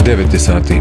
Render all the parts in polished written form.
9 je sati.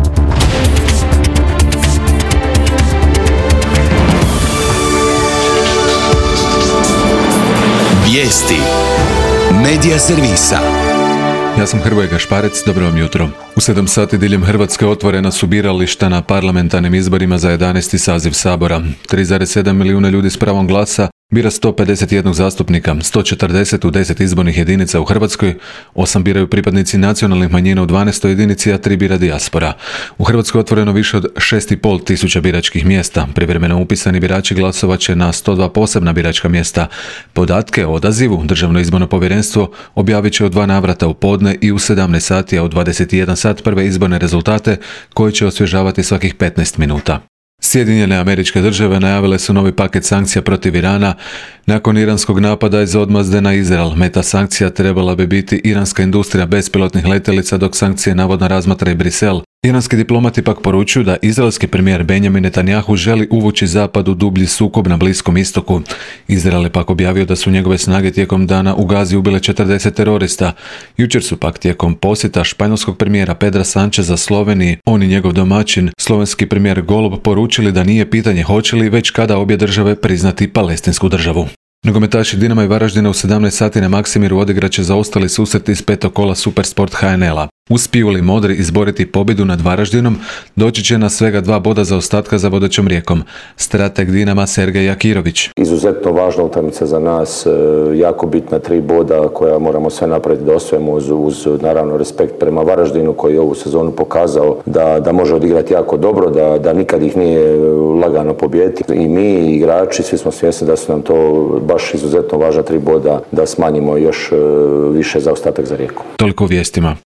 Vijesti Medija servisa. Ja sam Hrvoje Gašparec, dobro vam jutro. U 7 sati diljem Hrvatske otvorena su birališta na parlamentarnim izborima za 11. saziv Sabora. 3,7 milijuna ljudi s pravom glasa bira 151 zastupnika, 140 u 10 izbornih jedinica u Hrvatskoj, 8 biraju pripadnici nacionalnih manjina u 12. jedinici, a 3 bira dijaspora. U Hrvatskoj je otvoreno više od 6,5 tisuća biračkih mjesta. Privremeno upisani birači glasovat će na 102 posebna biračka mjesta. Podatke o odazivu Državno izborno povjerenstvo objavit će u 2 navrata u podne i u 17 sati, a u 21 sat prve izborne rezultate koje će osvježavati svakih 15 minuta. Sjedinjene Američke Države najavile su novi paket sankcija protiv Irana nakon iranskog napada iz odmazde na Izrael. Meta sankcija trebala bi biti iranska industrija bespilotnih letjelica, dok sankcije navodno razmatra i Brisel. Iranski diplomati pak poručuju da izraelski premijer Benjamin Netanjahu želi uvući zapad u dublji sukob na Bliskom istoku. Izrael je pak objavio da su njegove snage tijekom dana u Gazi ubile 40 terorista. Jučer su pak tijekom posjeta španjolskog premijera Pedra Sancheza Sloveniji, on i njegov domaćin, slovenski premijer Golob, poručili da nije pitanje hoće li, već kada obje države priznati palestinsku državu. Nogometaši Dinama i Varaždina u 17 sati na Maksimiru odigrat će zaostali susret iz 5. kola Supersport HNL-a. Uspiju li Modri izboriti pobjedu nad Varaždinom, doći će na svega 2 boda zaostatka za vodećom Rijekom. Strateg Dinama Sergej Jakirović. Izuzetno važna utakmica za nas, jako bitna 3 boda koja moramo sve napraviti da osvojimo uz naravno respekt prema Varaždinu koji je ovu sezonu pokazao da može odigrati jako dobro, da nikad ih nije lagano pobijediti. I mi i igrači svi smo svjesni da su nam to baš izuzetno važna 3 boda da smanjimo još više zaostatak za Rijeku. Toliko u vijestima.